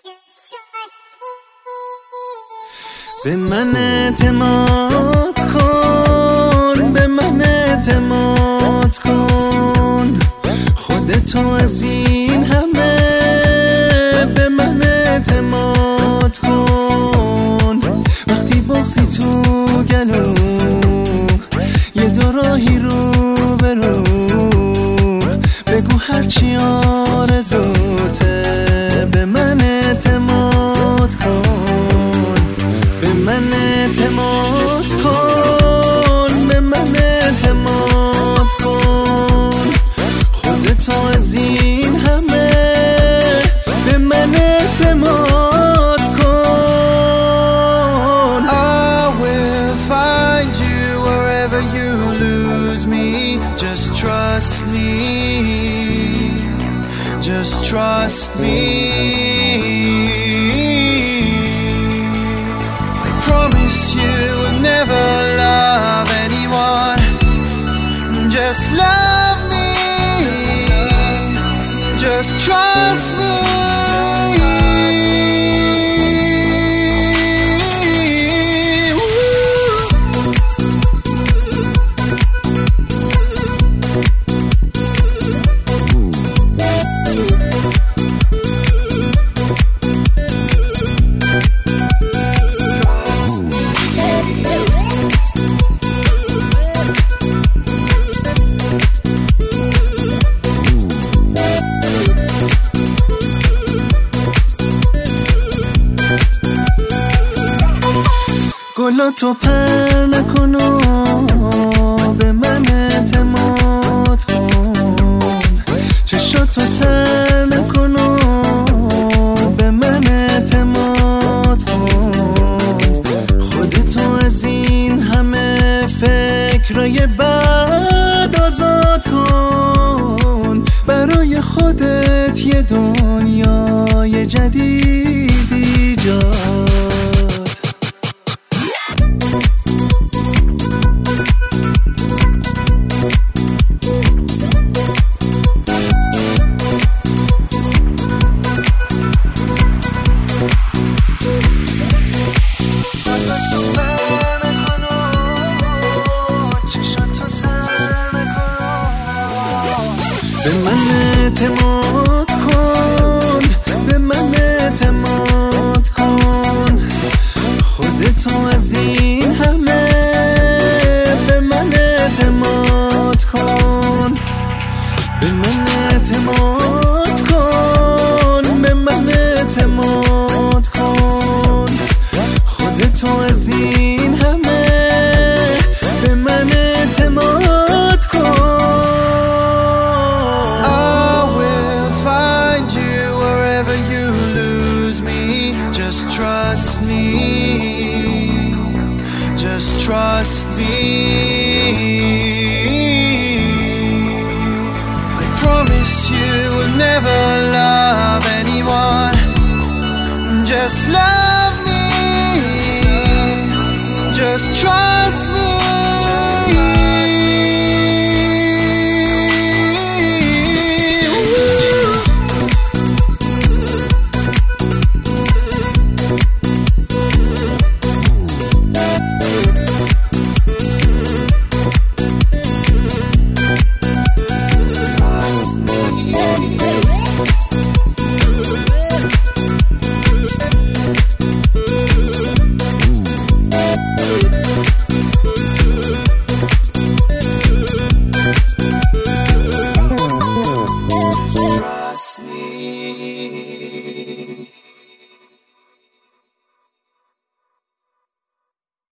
به من اعتماد کن، به من اعتماد کن، خودتو از این همه به من اعتماد کن. وقتی بغضی تو گلو یه دو راهی رو برو، بگو هرچی آرزوته، به من اعتماد کن، به من اعتماد کن، به من اعتماد کن، خودتو از این همه به من اعتماد کن. I will find you wherever you lose me. Just trust me, just trust me. I promise you will never love anyone. Just love me, just trust me. گلاتو پر نکن و به من اعتماد کن، چشاتو تر نکن و به من اعتماد کن، خودتو از این همه فکرای بد آزاد کن، برای خودت یه دنیای جدید ایجاد. به من اعتماد کن، به من اعتماد کن، خودتو از این همه به من اعتماد کن، به من اعتماد کن، به من اعتماد کن، خودتو از این همه به من اعتماد کن. Trust me, just trust me. I promise you will never lie.